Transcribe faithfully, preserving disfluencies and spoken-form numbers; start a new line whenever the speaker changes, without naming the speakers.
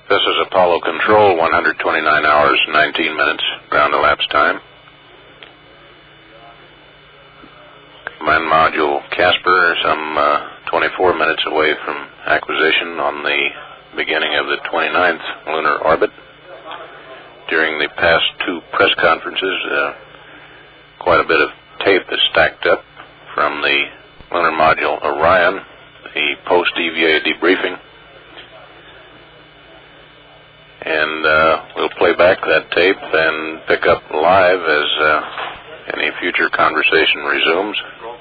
This is Apollo Control, one hundred twenty-nine hours, nineteen minutes, ground elapsed time. Command Module Casper, some uh, twenty-four minutes away from acquisition on the beginning of the twenty-ninth lunar orbit. During the past two press conferences, uh, quite a bit of tape is stacked up from the lunar module Orion, the post-E V A debriefing. And uh, we'll play back that tape and pick up live as uh, any future conversation resumes.